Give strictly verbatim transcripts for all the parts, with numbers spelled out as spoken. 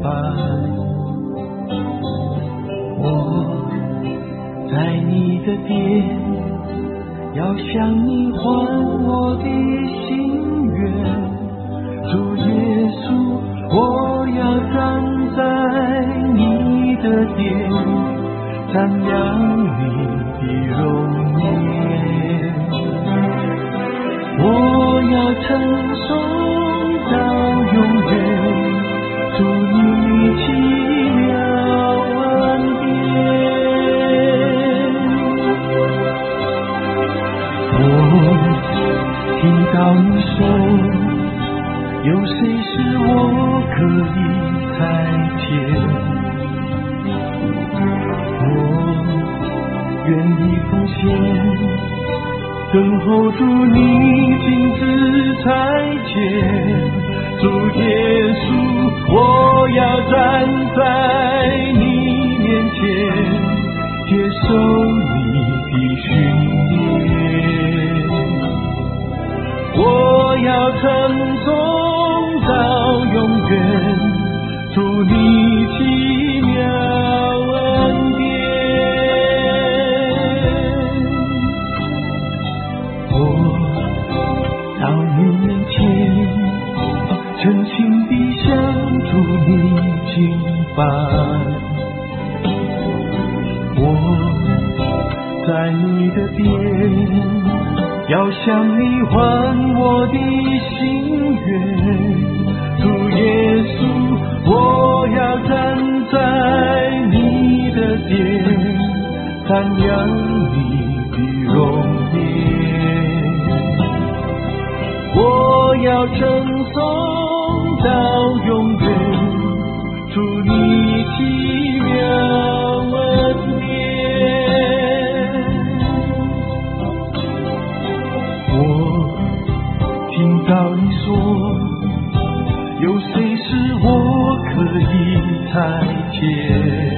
白。我在你的殿，要向你还我的心愿。主耶稣，我要站在你的殿，赞扬你的容颜。我要称颂到永远，主你奇妙恩典。我听到你说，有谁是我可以差遣？我愿意奉献，等候主你亲自差遣。主耶稣，我要站在你面前，接受你的训练。我要称颂到永远，主你奇妙恩典。我到你面前，诚心地向主你敬拜。我在你的殿，要向你还我的心愿。主耶稣，我要站在你的殿，赞扬你的容颜。我要称颂到永远，主你奇妙恩典。我听到你说，有谁是我可以差遣？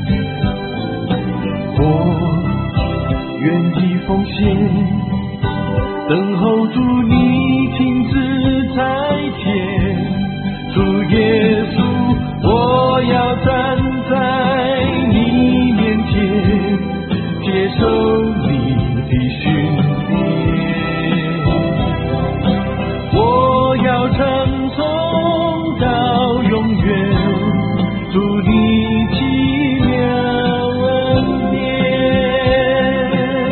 我愿意奉献，等候主你亲自差遣。主耶稣，我要站在你面前，接受你的训练。我要称颂到永远，主你奇妙恩典。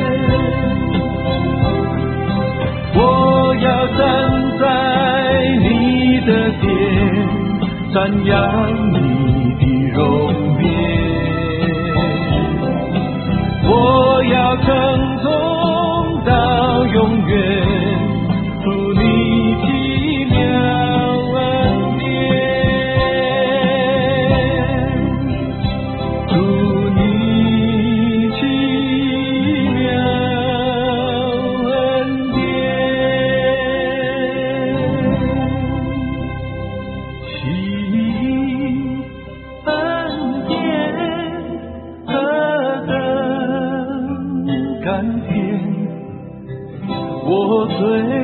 我要站在你的殿，赞扬你的容颜。我要称颂到永远，主你奇妙恩典。主你奇妙恩我最